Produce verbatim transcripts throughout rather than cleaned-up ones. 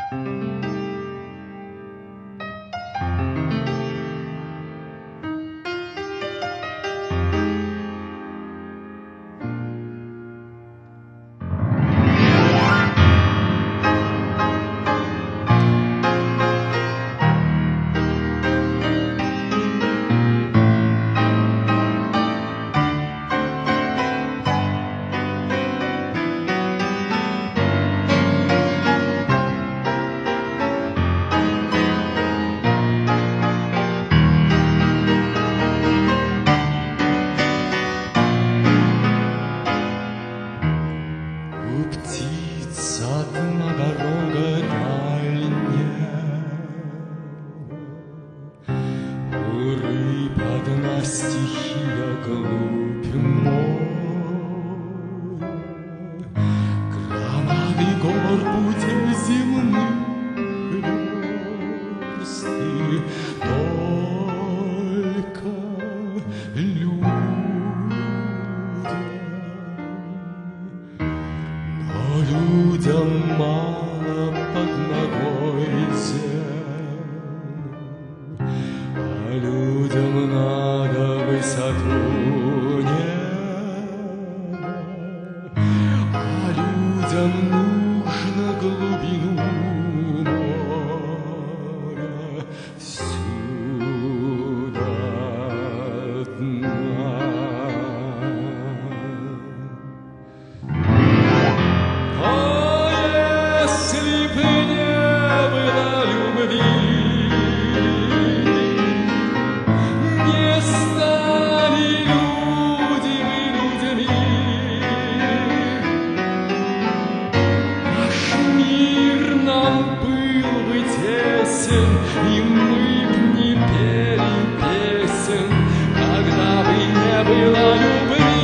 Стихия глубь моря, громады гор путей земных версты, только людям, но людям мало под ногой земли, а людям надо высоту неба, а людям нужно глубину моря всю до дна. А если б не было любви, и мы б не пели песен, когда бы не было любви.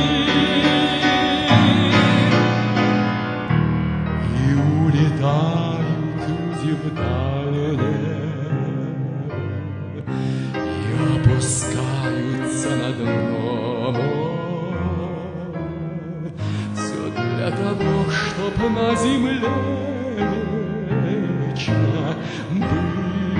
И улетают люди вдаль неба, и опускаются на дно моря, все для того, чтоб на земле вечно быть.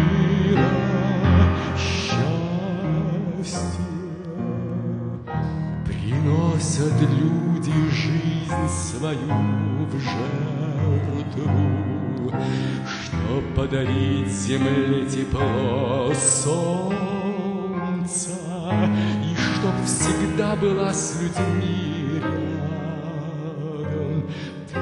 Приносят люди жизнь свою в жертву, чтоб подарить земле тепло солнца, и чтоб всегда была с людьми рядом ты,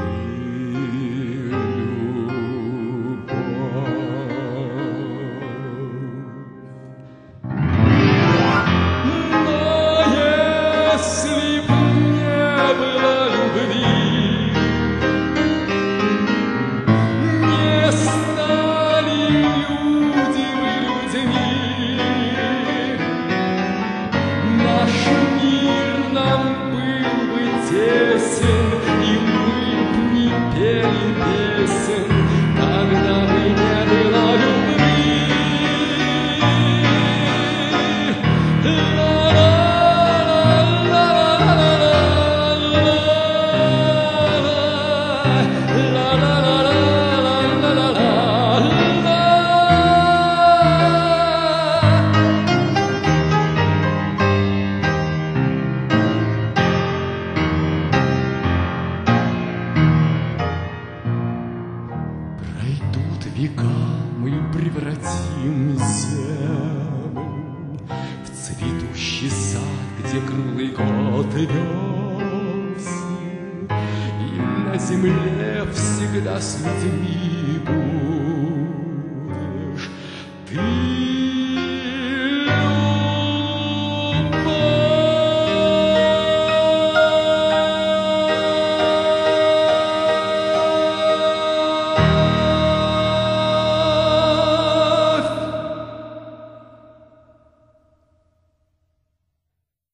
века мы превратим землю в цветущий сад, где круглый год весны, и на земле всегда с людьми будешь ты.